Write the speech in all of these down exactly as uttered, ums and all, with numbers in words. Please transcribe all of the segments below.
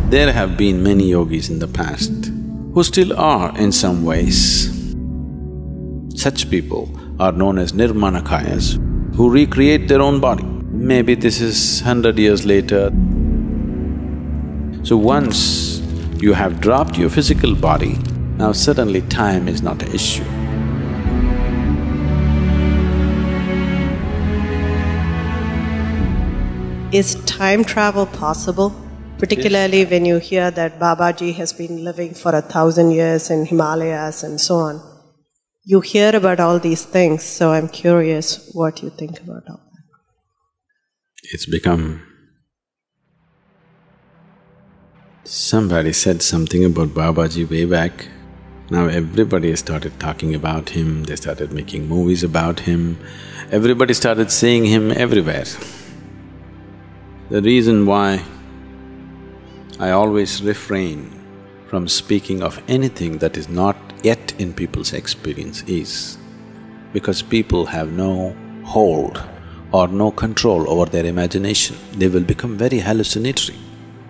There have been many yogis in the past who still are in some ways. Such people are known as Nirmanakayas who recreate their own body. Maybe this is hundred years later. So once you have dropped your physical body, now suddenly time is not an issue. Is time travel possible? Particularly when you hear that Babaji has been living for a thousand years in Himalayas and so on. You hear about all these things, so I'm curious what you think about all that. It's become… Somebody said something about Babaji way back. Now everybody has started talking about him, they started making movies about him, everybody started seeing him everywhere. The reason why I always refrain from speaking of anything that is not yet in people's experience is because people have no hold or no control over their imagination. They will become very hallucinatory.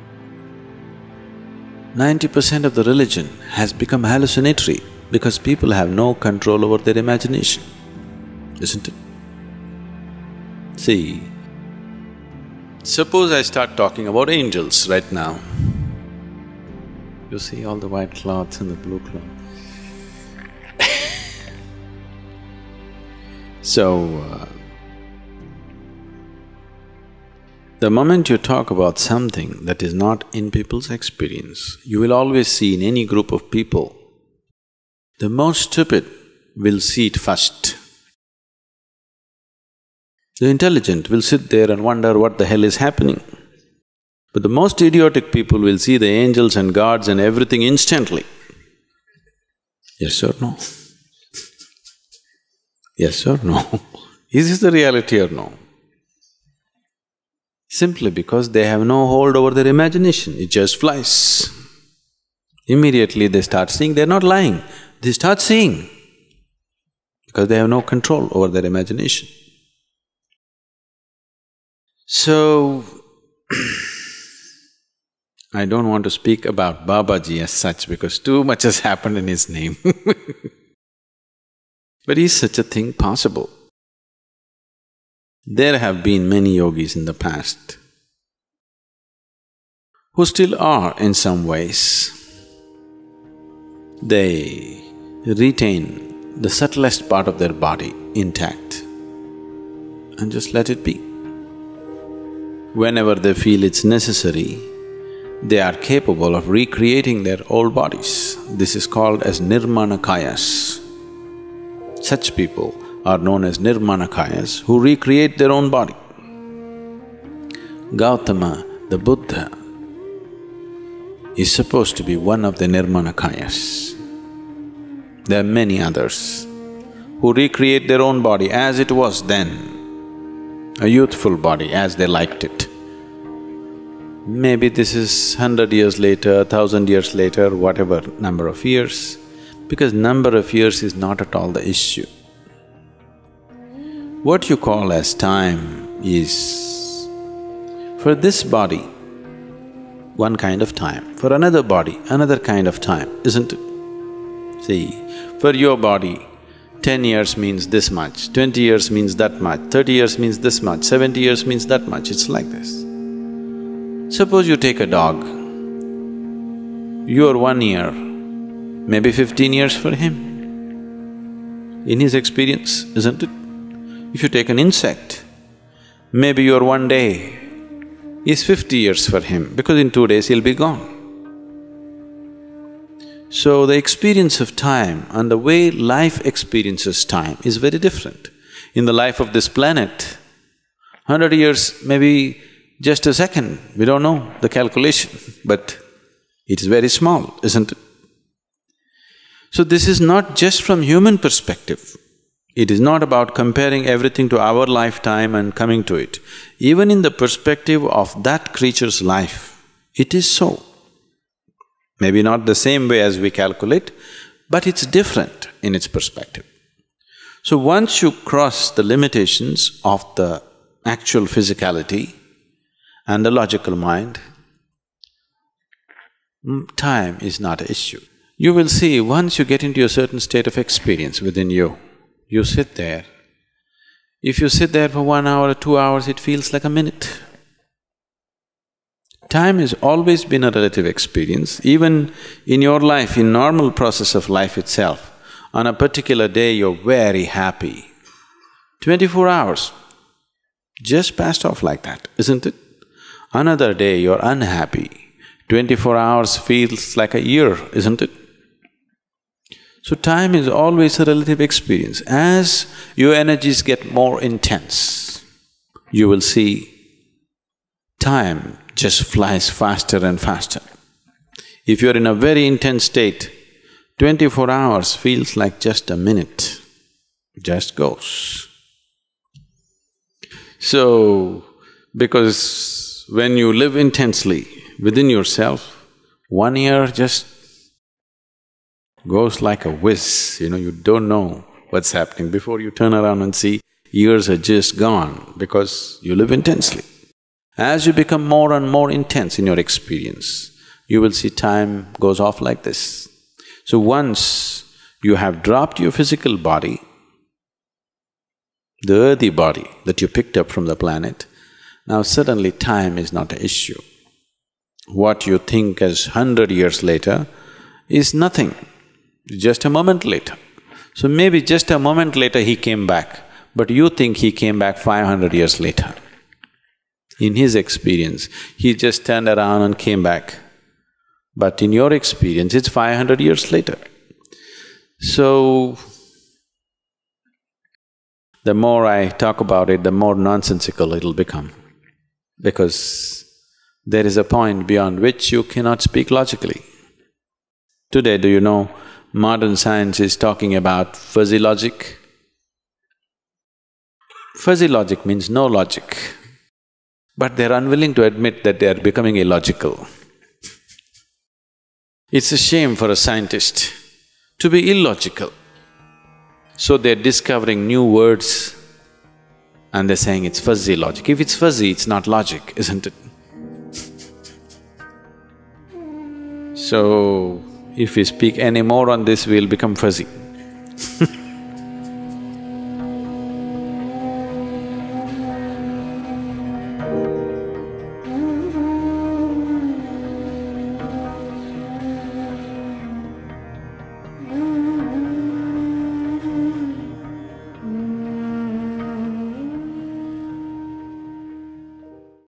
Ninety percent of the religion has become hallucinatory because people have no control over their imagination, isn't it? See, suppose I start talking about angels right now. You see all the white cloths and the blue cloth. So, uh, the moment you talk about something that is not in people's experience, you will always see in any group of people, the most stupid will see it first. The intelligent will sit there and wonder what the hell is happening. But the most idiotic people will see the angels and gods and everything instantly. Yes or no? Yes or no? Is this the reality or no? Simply because they have no hold over their imagination, it just flies. Immediately they start seeing, they're not lying, they start seeing because they have no control over their imagination. So, I don't want to speak about Babaji as such because too much has happened in his name But is such a thing possible? There have been many yogis in the past who still are in some ways. They retain the subtlest part of their body intact and just let it be. Whenever they feel it's necessary, they are capable of recreating their old bodies. This is called as Nirmanakayas. Such people are known as Nirmanakayas who recreate their own body. Gautama, the Buddha, is supposed to be one of the Nirmanakayas. There are many others who recreate their own body as it was then, a youthful body as they liked it. Maybe this is hundred years later, thousand years later, whatever number of years, because number of years is not at all the issue. What you call as time is, for this body, one kind of time, for another body, another kind of time, isn't it? See, for your body, ten years means this much, twenty years means that much, thirty years means this much, seventy years means that much, it's like this. Suppose you take a dog, your one year, maybe fifteen years for him, in his experience, isn't it? If you take an insect, maybe your one day is fifty years for him, because in two days he'll be gone. So the experience of time and the way life experiences time is very different. In the life of this planet, hundred years maybe just a second, we don't know the calculation, but it is very small, isn't it? So this is not just from human perspective. It is not about comparing everything to our lifetime and coming to it. Even in the perspective of that creature's life, it is so. Maybe not the same way as we calculate, but it's different in its perspective. So once you cross the limitations of the actual physicality and the logical mind, time is not an issue. You will see, once you get into a certain state of experience within you, you sit there. If you sit there for one hour or two hours, it feels like a minute. Time has always been a relative experience. Even in your life, in normal process of life itself, on a particular day you're very happy. Twenty-four hours just passed off like that, isn't it? Another day you're unhappy. Twenty-four hours feels like a year, isn't it? So time is always a relative experience. As your energies get more intense, you will see time just flies faster and faster. If you're in a very intense state, twenty-four hours feels like just a minute, just goes. So, because when you live intensely within yourself, one year just goes like a whiz, you know, you don't know what's happening. Before you turn around and see, years are just gone because you live intensely. As you become more and more intense in your experience, you will see time goes off like this. So once you have dropped your physical body, the earthy body that you picked up from the planet, now suddenly time is not an issue. What you think as hundred years later is nothing, just a moment later. So maybe just a moment later he came back, but you think he came back five hundred years later. In his experience, he just turned around and came back. But in your experience, it's five hundred years later. So, the more I talk about it, the more nonsensical it'll become. Because there is a point beyond which you cannot speak logically. Today, do you know, modern science is talking about fuzzy logic? Fuzzy logic means no logic. But they're unwilling to admit that they are becoming illogical. It's a shame for a scientist to be illogical. So they're discovering new words and they're saying it's fuzzy logic. If it's fuzzy, it's not logic, isn't it? So, if we speak any more on this, we'll become fuzzy.